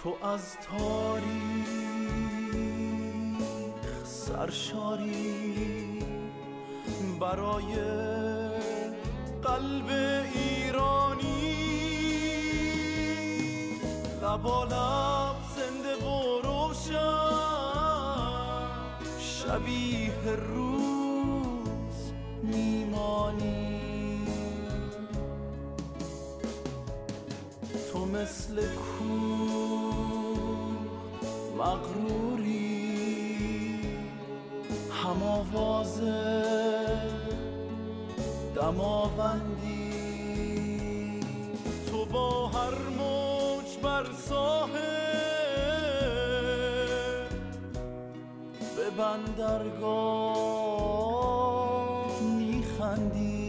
تو از تاریخ سرشاری برای قلب ایرانی، لبالب زنده و روشن شبیه روز میمانی. تو مثل کوه مغروری، هم آوازه دماوندی، تو با هر موج بر ساحل به بندرگاه میخندی.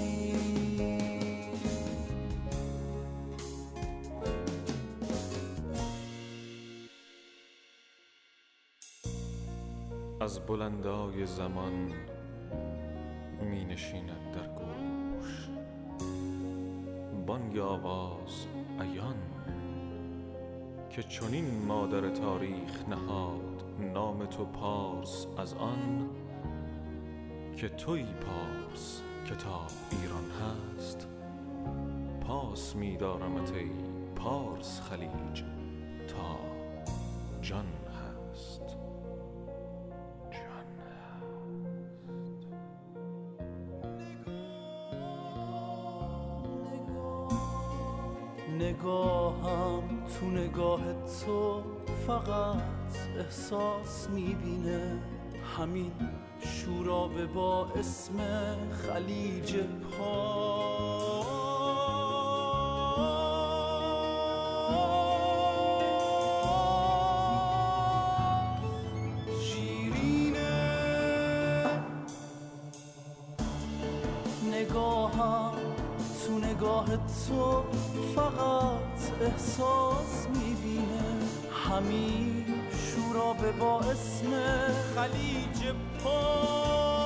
از بلندای زمان می نشیند در گوش بانگ آواز عیان، که چنین مادر تاریخ نهاد نام تو پارس از آن، که توی پارس که تا ایران هست. پاس می دارمت ای پارس خلیج تا جان هست. نگاهم تو نگاه تو فقط احساس میبینه، همین شورابه با اسم خلیج پارس شیرینه. نگاهم تو نگاه تو فقط احساس میبینه، همین شورابه با اسم خلیج پارس